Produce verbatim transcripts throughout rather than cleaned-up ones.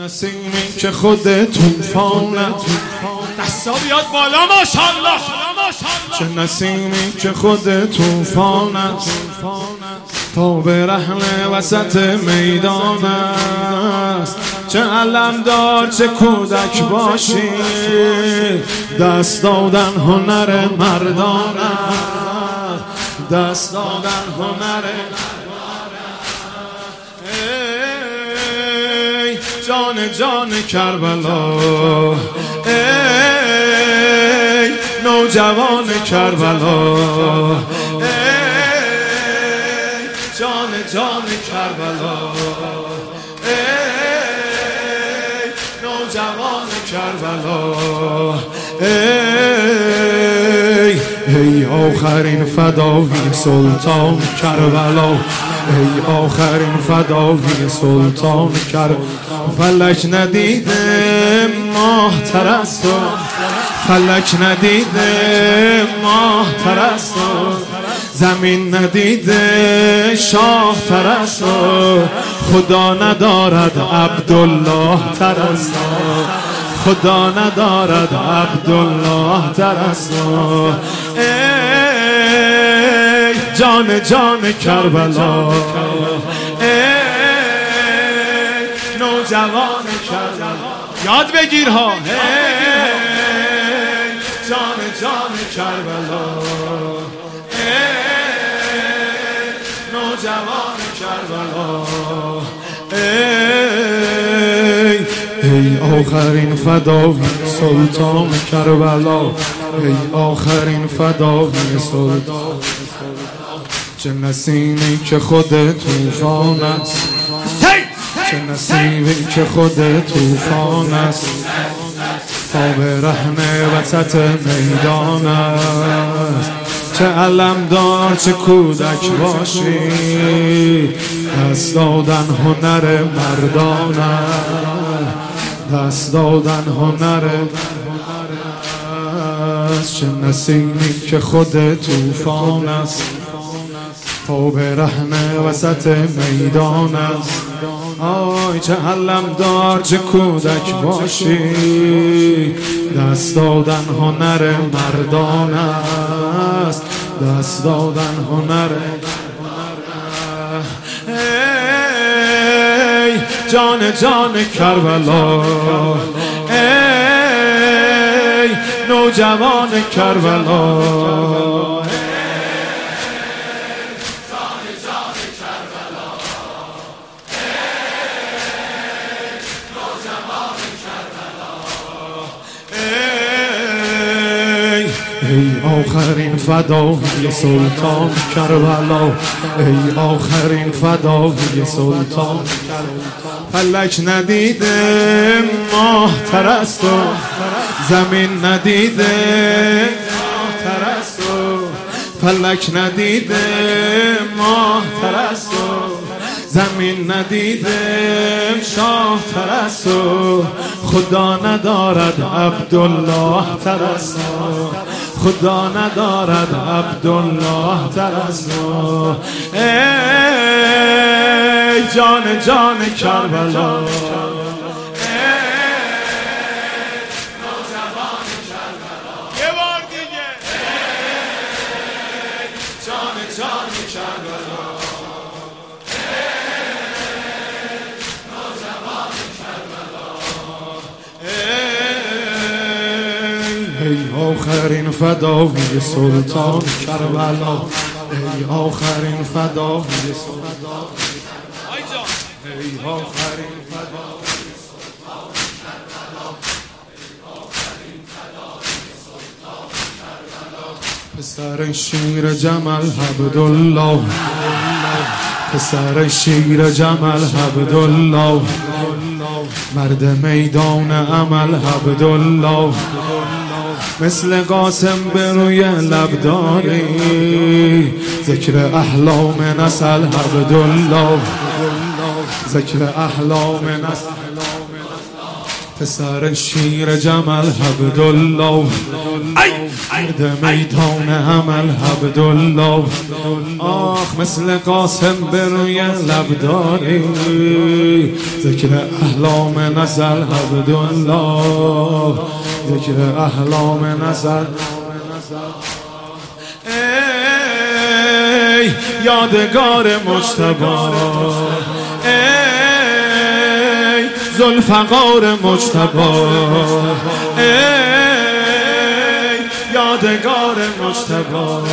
نسیمی که خود طوفانت دستا بیاد بالا ماشاءالله. چه نسیمی که خود طوفانت تا به رحل وسط میدان است. چه علمدار چه کودک باشی، دست دادن هنر مردان است. دست دادن هنر ای جان جان کربلا، ای نوجوان کربلا، ای جان جان کربلا، ای نوجوان کربلا، ای ای آخرین فدایی سلطان کربلا، ای آخرین فدایی سلطان کربلا. فلک ندیده ماه تر از تو، فلک ندیده ماه تر از تو، زمین ندیده شاه تر از تو، خدا ندارد عبدالله تر از تو، خدا ندارد عبدالله تر از تو. ای جان جان کربلا، ای نوجوان کربلا، یاد بگیر ها. ای جان جان کربلا، ای نوجوان کربلا، ای ای آخرین فدایی سلطان کربلا، ای آخرین فدایی سلطان. چه نسیمی که خود طوفان است، چه نسیمی که خود طوفان است، تا به رحم وسط میدان است. چه علمدار چه کودک باشی، دست دادن هنر مردان است. دست دادن هنر است. چه نسیمی که خود طوفان است، تا به رحم وسط میدان است. آی چه علمدار چه کودک باشی، دست دادن هنر مردان است. دست دادن هنر ای جان جان کربلا، ای نوجوان کربلا، ای آخرین فدایی سلطان کربلا، ای آخرین فدایی سلطان کربلا. فلک ندیده ماه تر از تو، زمین ندیده ماه تر از تو، فلک ندیده ماه تر از تو، زمین ندیده شاه تر از تو، خدا ندارد عبدالله تر از تو، خدا ندارد عبدالله تر از تو. ای جان جان کربلا، ای نوجوان کربلا، یه بار دیگه. ای جان جان کربلا، ای آخرین فدایی سلطان کربلا، ای آخرین فدایی سلطان، ای آخرین فدایی سلطان کربلا، ای آخرین فدایی سلطان کربلا. پسر شیر جمل عبدالله، پسر شیر جمل عبدالله، مرد میدان عمل عبدالله، مثل قاسم به روی لب داری، ذکر احلام نسل عبدالله، ذکر احلام نسل. پسر شیر جمل عبدالله، مرد میدان عمل عبدالله. آخ مثل قاسم به روی لب داری، ذکر احلام نزل عبدالله، ذکر احلام نزل. ای یادگار مجتبی، ای ذوالفقار مجتبی، ای یادگار مجتبی،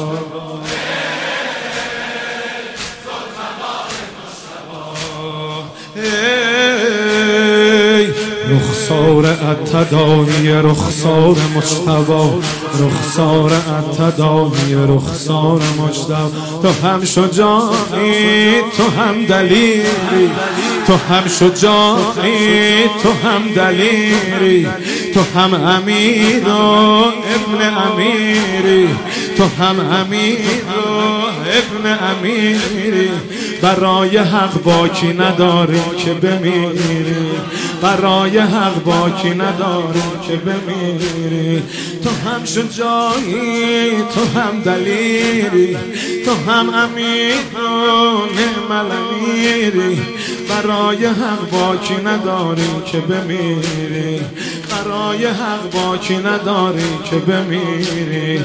رخسار التداوی رخسار مجتبی، رخسار التداوی رخسار مجتبی. تو هم شجاعی تو هم دلیری، تو هم شجاعی تو هم دلیری، تو هم امیر و ابن امیری، تو هم امیر و ابن امیری. برای حق باکی نداری که بمیری، برای حق باکی نداری که بمیری. تو هم شجاعی تو هم دلیری، تو هم امیر و نعم الامیری. برای حق باکی نداری که بمیری، برای حق باکی نداری که بمیری.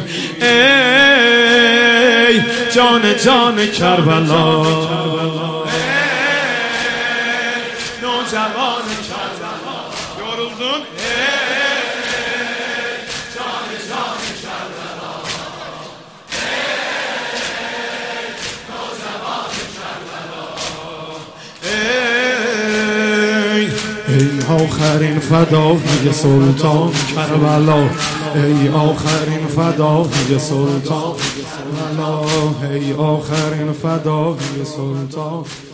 ای جان جان کربلا، نوجوان کربلا، yoruldun. Ey can can Kerbela، ey نوجوان کربلا. ای ای آخرین فدای سلطان کربلا، ای آخرین فدای سلطان کربلا، ای آخرین فدای سلطان